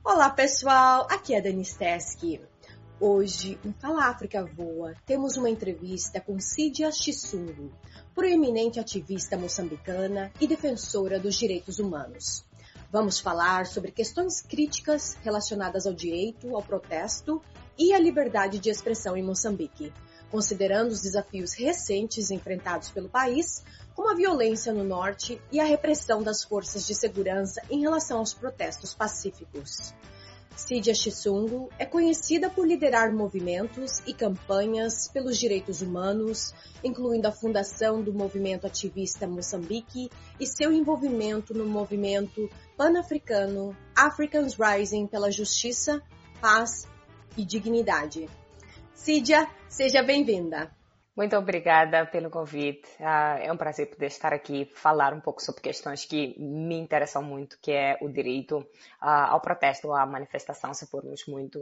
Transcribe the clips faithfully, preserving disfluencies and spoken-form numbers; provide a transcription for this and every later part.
Olá pessoal, aqui é a Dani Steski. Hoje, em Fala África Voa, temos uma entrevista com Cydia Chisungu, proeminente ativista moçambicana e defensora dos direitos humanos. Vamos falar sobre questões críticas relacionadas ao direito, ao protesto e à liberdade de expressão em Moçambique, considerando os desafios recentes enfrentados pelo país, como a violência no norte e a repressão das forças de segurança em relação aos protestos pacíficos. Cydia Chisungu é conhecida por liderar movimentos e campanhas pelos direitos humanos, incluindo a fundação do movimento ativista Moçambique e seu envolvimento no movimento pan-africano Africans Rising pela Justiça, Paz e Dignidade. Cydia, seja bem-vinda. Muito obrigada pelo convite. Uh, é um prazer poder estar aqui, falar um pouco sobre questões que me interessam muito, que é o direito uh, ao protesto, à manifestação, se formos muito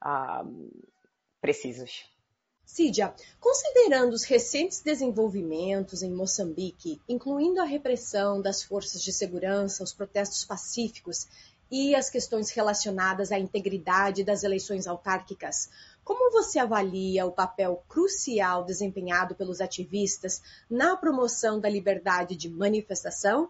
uh, precisos. Cydia, considerando os recentes desenvolvimentos em Moçambique, incluindo a repressão das forças de segurança, os protestos pacíficos e as questões relacionadas à integridade das eleições autárquicas, como você avalia o papel crucial desempenhado pelos ativistas na promoção da liberdade de manifestação?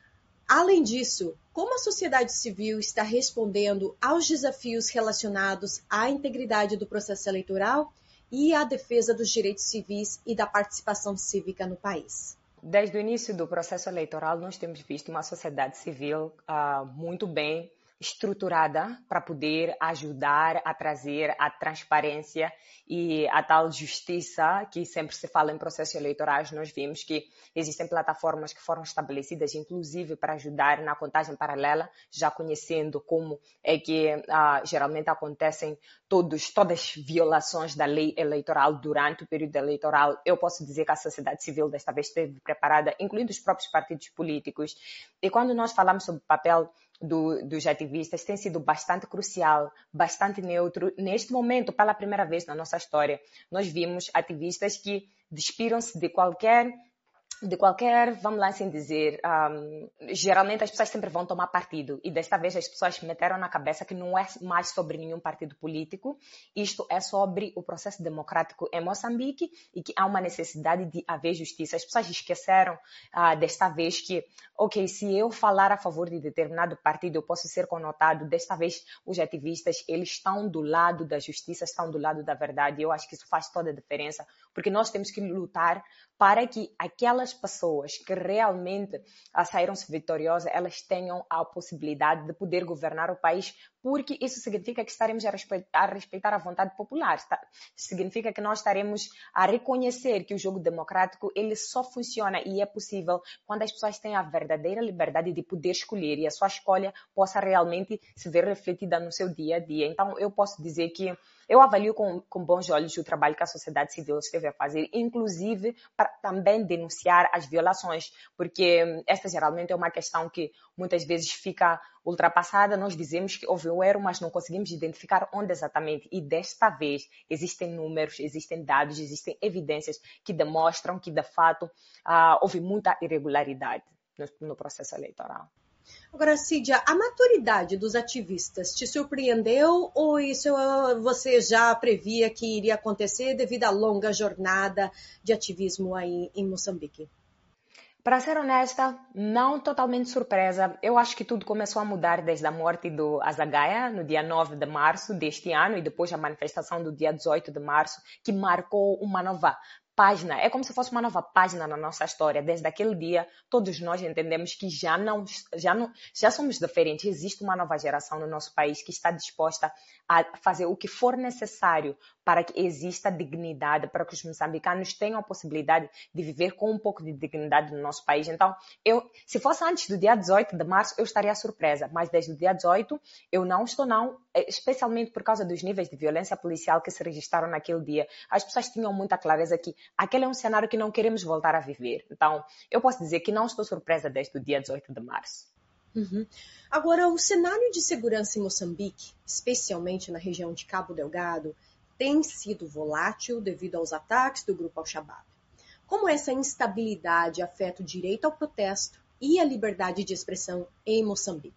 Além disso, como a sociedade civil está respondendo aos desafios relacionados à integridade do processo eleitoral e à defesa dos direitos civis e da participação cívica no país? Desde o início do processo eleitoral, nós temos visto uma sociedade civil uh, muito bem estruturada para poder ajudar a trazer a transparência e a tal justiça que sempre se fala em processos eleitorais. Nós vimos que existem plataformas que foram estabelecidas, inclusive para ajudar na contagem paralela, já conhecendo como é que uh, geralmente acontecem todos, todas as violações da lei eleitoral durante o período eleitoral. Eu posso dizer que a sociedade civil desta vez esteve preparada, incluindo os próprios partidos políticos. E quando nós falamos sobre o papel Do, dos ativistas, tem sido bastante crucial, bastante neutro. Neste momento, pela primeira vez na nossa história, nós vimos ativistas que despiram-se de qualquer, de qualquer, vamos lá assim dizer, um, geralmente as pessoas sempre vão tomar partido e desta vez as pessoas meteram na cabeça que não é mais sobre nenhum partido político, isto é sobre o processo democrático em Moçambique e que há uma necessidade de haver justiça. As pessoas esqueceram uh, desta vez que, ok, se eu falar a favor de determinado partido eu posso ser conotado. Desta vez os ativistas, eles estão do lado da justiça, estão do lado da verdade. Eu acho que isso faz toda a diferença, porque nós temos que lutar para que aquelas pessoas que realmente saíram-se vitoriosas, elas tenham a possibilidade de poder governar o país, porque isso significa que estaremos a respeitar, a respeitar a vontade popular. Significa que nós estaremos a reconhecer que o jogo democrático ele só funciona e é possível quando as pessoas têm a verdadeira liberdade de poder escolher e a sua escolha possa realmente se ver refletida no seu dia a dia. Então, eu posso dizer que eu avalio com, com bons olhos o trabalho que a sociedade civil esteve a fazer, inclusive para também denunciar as violações, porque esta geralmente é uma questão que muitas vezes fica ultrapassada. Nós dizemos que houve um erro, mas não conseguimos identificar onde exatamente. E desta vez existem números, existem dados, existem evidências que demonstram que, de fato, uh, houve muita irregularidade no, no processo eleitoral. Agora, Cydia, a maturidade dos ativistas te surpreendeu ou isso você já previa que iria acontecer devido à longa jornada de ativismo aí em Moçambique? Para ser honesta, não totalmente surpresa. Eu acho que tudo começou a mudar desde a morte do Azagaia, no dia nove de março deste ano, e depois a manifestação do dia dezoito de março, que marcou uma nova página. É como se fosse uma nova página na nossa história. Desde aquele dia, todos nós entendemos que já não, já não, já somos diferentes. Existe uma nova geração no nosso país que está disposta a fazer o que for necessário para que exista dignidade, para que os moçambicanos tenham a possibilidade de viver com um pouco de dignidade no nosso país. Então, eu, se fosse antes do dia dezoito de março, eu estaria surpresa. Mas desde o dia dezoito, eu não estou não, especialmente por causa dos níveis de violência policial que se registraram naquele dia. As pessoas tinham muita clareza que aquele é um cenário que não queremos voltar a viver. Então, eu posso dizer que não estou surpresa desde o dia dezoito de março. Uhum. Agora, o cenário de segurança em Moçambique, especialmente na região de Cabo Delgado, tem sido volátil devido aos ataques do grupo Al-Shabaab. Como essa instabilidade afeta o direito ao protesto e a liberdade de expressão em Moçambique?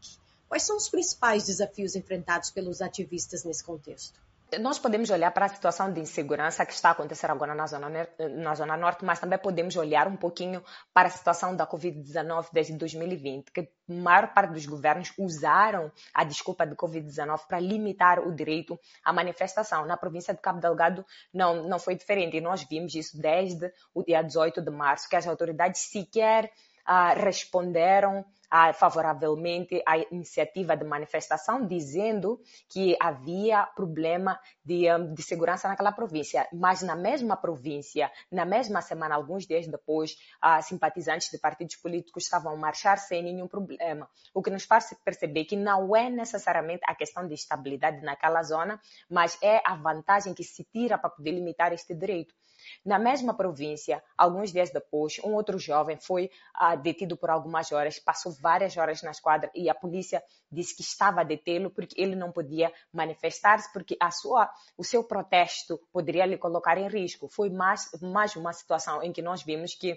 Quais são os principais desafios enfrentados pelos ativistas nesse contexto? Nós podemos olhar para a situação de insegurança que está a acontecer agora na Zona, na zona Norte, mas também podemos olhar um pouquinho para a situação da covid dezenove desde dois mil e vinte, que a maior parte dos governos usaram a desculpa de covid dezenove para limitar o direito à manifestação. Na província de Cabo Delgado não, não foi diferente, e nós vimos isso desde o dia dezoito de março, que as autoridades sequer ah, responderam Ah, favoravelmente à iniciativa de manifestação, dizendo que havia problema de, um, de segurança naquela província. Mas na mesma província, na mesma semana, alguns dias depois, ah, simpatizantes de partidos políticos estavam a marchar sem nenhum problema. O que nos faz perceber que não é necessariamente a questão de estabilidade naquela zona, mas é a vantagem que se tira para poder limitar este direito. Na mesma província, alguns dias depois, um outro jovem foi ah, detido por algumas horas, passou várias horas na esquadra e a polícia disse que estava a detê-lo porque ele não podia manifestar-se, porque a sua, o seu protesto poderia lhe colocar em risco. Foi mais, mais uma situação em que nós vimos que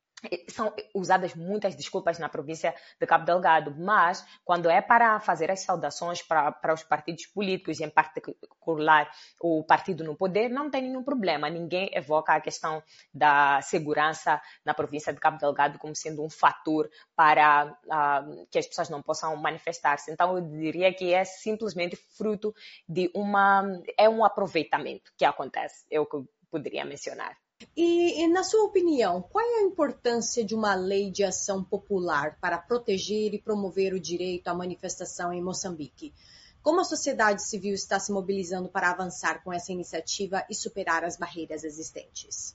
são usadas muitas desculpas na província de Cabo Delgado, mas quando é para fazer as saudações para, para os partidos políticos, em particular o partido no poder, não tem nenhum problema. Ninguém evoca a questão da segurança na província de Cabo Delgado como sendo um fator para uh, que as pessoas não possam manifestar-se. Então, eu diria que é simplesmente fruto de uma... é um aproveitamento que acontece, é o que eu poderia mencionar. E, e, na sua opinião, qual é a importância de uma lei de ação popular para proteger e promover o direito à manifestação em Moçambique? Como a sociedade civil está se mobilizando para avançar com essa iniciativa e superar as barreiras existentes?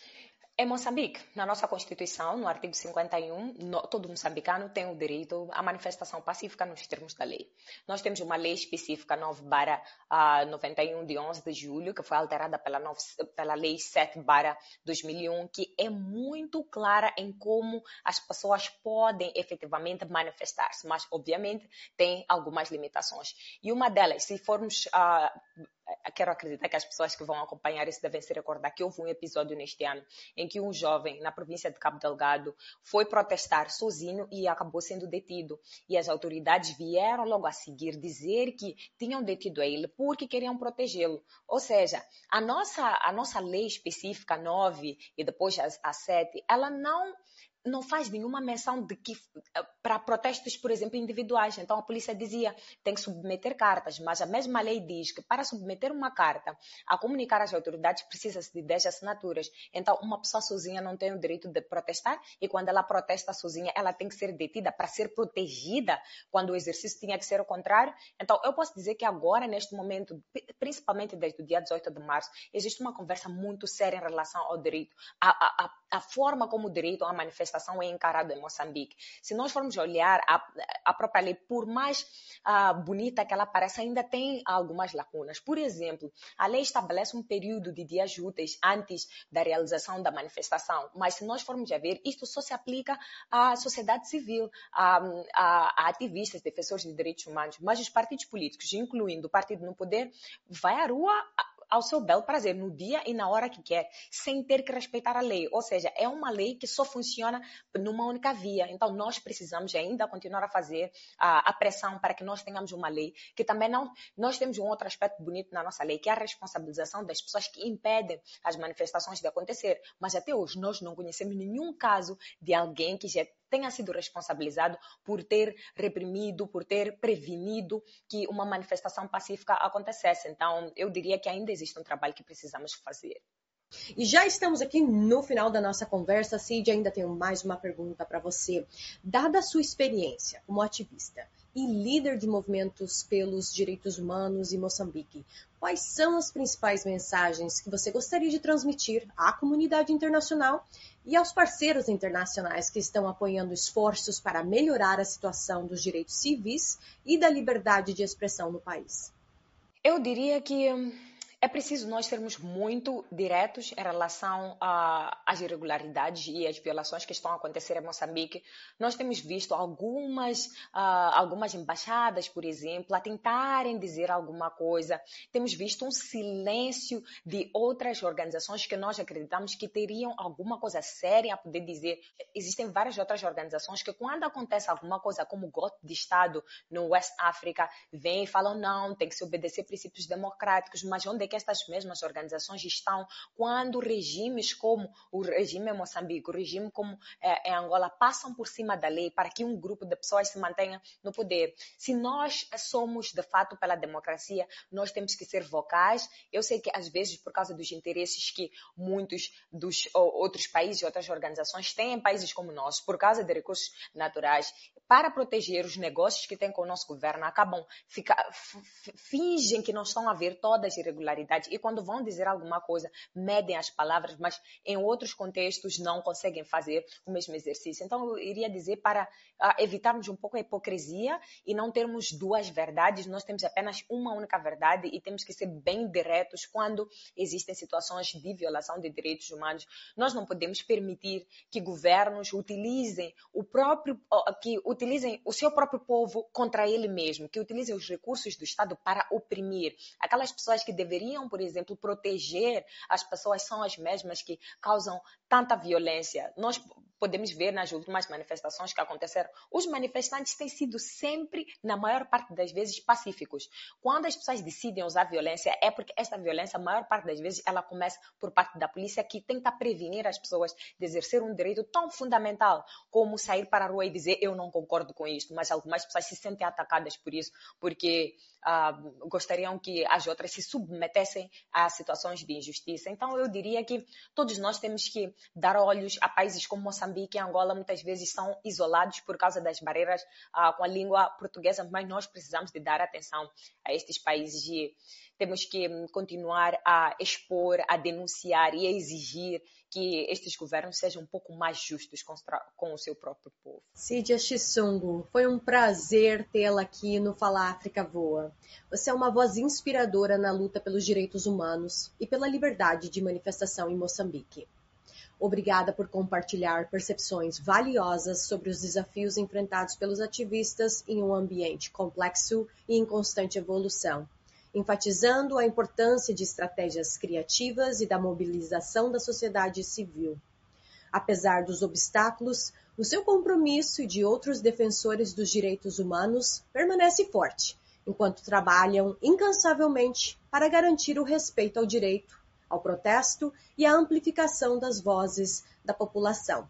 Em Moçambique, na nossa Constituição, no artigo cinquenta e um, no, todo moçambicano tem o direito à manifestação pacífica nos termos da lei. Nós temos uma lei específica nove barra noventa e um de onze de julho, que foi alterada pela, nove, pela lei sete barra dois mil e um, que é muito clara em como as pessoas podem efetivamente manifestar-se, mas obviamente tem algumas limitações. E uma delas, se formos... Uh, quero acreditar que as pessoas que vão acompanhar isso devem se recordar que houve um episódio neste ano em que um jovem na província de Cabo Delgado foi protestar sozinho e acabou sendo detido. E as autoridades vieram logo a seguir dizer que tinham detido ele porque queriam protegê-lo. Ou seja, a nossa, a nossa lei específica nove e depois a, a sete, ela não... não faz nenhuma menção de que para protestos, por exemplo, individuais. Então a polícia dizia tem que submeter cartas, mas a mesma lei diz que para submeter uma carta a comunicar às autoridades precisa-se de dez assinaturas. Então uma pessoa sozinha não tem o direito de protestar e quando ela protesta sozinha ela tem que ser detida para ser protegida quando o exercício tinha que ser o contrário. Então eu posso dizer que agora, neste momento, principalmente desde o dia dezoito de março, existe uma conversa muito séria em relação ao direito, a, a, a forma como o direito à manifestação é encarado em Moçambique. Se nós formos olhar a, a própria lei, por mais uh, bonita que ela pareça, ainda tem algumas lacunas. Por exemplo, a lei estabelece um período de dias úteis antes da realização da manifestação, mas se nós formos a ver, isto só se aplica à sociedade civil, a, a, a ativistas, defensores de direitos humanos, mas os partidos políticos, incluindo o partido no poder, vai à rua ao seu belo prazer, no dia e na hora que quer, sem ter que respeitar a lei. Ou seja, é uma lei que só funciona numa única via. Então, nós precisamos ainda continuar a fazer a, a pressão para que nós tenhamos uma lei que também não... Nós temos um outro aspecto bonito na nossa lei, que é a responsabilização das pessoas que impedem as manifestações de acontecer. Mas até hoje, nós não conhecemos nenhum caso de alguém que já tenha sido responsabilizado por ter reprimido, por ter prevenido que uma manifestação pacífica acontecesse. Então, eu diria que ainda existe um trabalho que precisamos fazer. E já estamos aqui no final da nossa conversa. Cid, ainda tenho mais uma pergunta para você. Dada a sua experiência como ativista e líder de movimentos pelos direitos humanos em Moçambique, quais são as principais mensagens que você gostaria de transmitir à comunidade internacional e aos parceiros internacionais que estão apoiando esforços para melhorar a situação dos direitos civis e da liberdade de expressão no país? Eu diria que É preciso nós sermos muito diretos em relação a- às irregularidades e às violações que estão a acontecer em Moçambique. Nós temos visto algumas, ah, algumas embaixadas, por exemplo, a tentarem dizer alguma coisa. Temos visto um silêncio de outras organizações que nós acreditamos que teriam alguma coisa séria a poder dizer. Existem várias outras organizações que, quando acontece alguma coisa como o golpe de Estado no West África, vêm e falam: não, tem que se obedecer princípios democráticos. Mas onde é que estas mesmas organizações estão quando regimes como o regime em Moçambique, o regime como é, em Angola, passam por cima da lei para que um grupo de pessoas se mantenha no poder? Se nós somos de fato pela democracia, nós temos que ser vocais. Eu sei que às vezes, por causa dos interesses que muitos dos outros países e outras organizações têm em países como nós, por causa de recursos naturais, para proteger os negócios que têm com o nosso governo, acabam ficar, fingem que não estão a ver todas as irregularidades e quando vão dizer alguma coisa, medem as palavras, mas em outros contextos não conseguem fazer o mesmo exercício. Então, eu iria dizer para uh, evitarmos um pouco a hipocrisia e não termos duas verdades, nós temos apenas uma única verdade e temos que ser bem diretos quando existem situações de violação de direitos humanos. Nós não podemos permitir que governos utilizem o próprio, que utilizem o seu próprio povo contra ele mesmo, que utilizem os recursos do Estado para oprimir. Aquelas pessoas que deveriam, por exemplo, proteger as pessoas são as mesmas que causam tanta violência. Nós podemos ver nas últimas manifestações que aconteceram, os manifestantes têm sido sempre, na maior parte das vezes, pacíficos. Quando as pessoas decidem usar violência, é porque esta violência, a maior parte das vezes, ela começa por parte da polícia, que tenta prevenir as pessoas de exercer um direito tão fundamental como sair para a rua e dizer: eu não concordo com isto, mas algumas pessoas se sentem atacadas por isso, porque ah, gostariam que as outras se submetessem a situações de injustiça. Então, eu diria que todos nós temos que dar olhos a países como Moçambique e Angola, muitas vezes são isolados por causa das barreiras ah, com a língua portuguesa, mas nós precisamos de dar atenção a estes países e temos que continuar a expor, a denunciar e a exigir que estes governos sejam um pouco mais justos com, com o seu próprio povo. Cídia Chisungu, foi um prazer tê-la aqui no Fala África Voa. Você é uma voz inspiradora na luta pelos direitos humanos e pela liberdade de manifestação em Moçambique. Obrigada por compartilhar percepções valiosas sobre os desafios enfrentados pelos ativistas em um ambiente complexo e em constante evolução, enfatizando a importância de estratégias criativas e da mobilização da sociedade civil. Apesar dos obstáculos, o seu compromisso e de outros defensores dos direitos humanos permanece forte, enquanto trabalham incansavelmente para garantir o respeito ao direito, ao protesto e à amplificação das vozes da população.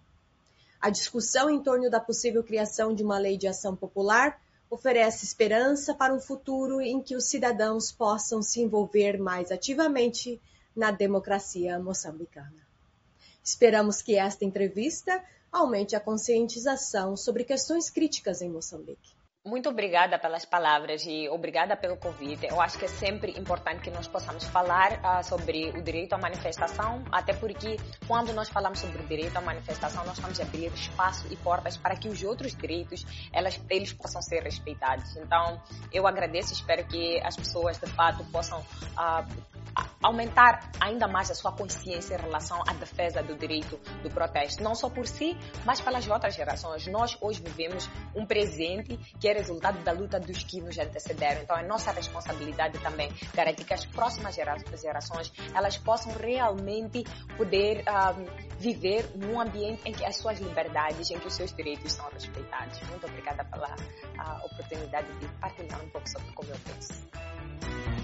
A discussão em torno da possível criação de uma lei de ação popular oferece esperança para um futuro em que os cidadãos possam se envolver mais ativamente na democracia moçambicana. Esperamos que esta entrevista aumente a conscientização sobre questões críticas em Moçambique. Muito obrigada pelas palavras e obrigada pelo convite. Eu acho que é sempre importante que nós possamos falar uh, sobre o direito à manifestação, até porque quando nós falamos sobre o direito à manifestação, nós estamos a abrir espaço e portas para que os outros direitos, elas, eles possam ser respeitados. Então, eu agradeço e espero que as pessoas, de fato, possam uh, aumentar ainda mais a sua consciência em relação à defesa do direito do protesto, não só por si, mas pelas outras gerações. Nós hoje vivemos um presente que é resultado da luta dos que nos antecederam. Então, é nossa responsabilidade também garantir que as próximas gerações elas possam realmente poder um, viver num ambiente em que as suas liberdades, em que os seus direitos são respeitados. Muito obrigada pela uh, oportunidade de partilhar um pouco sobre como eu penso.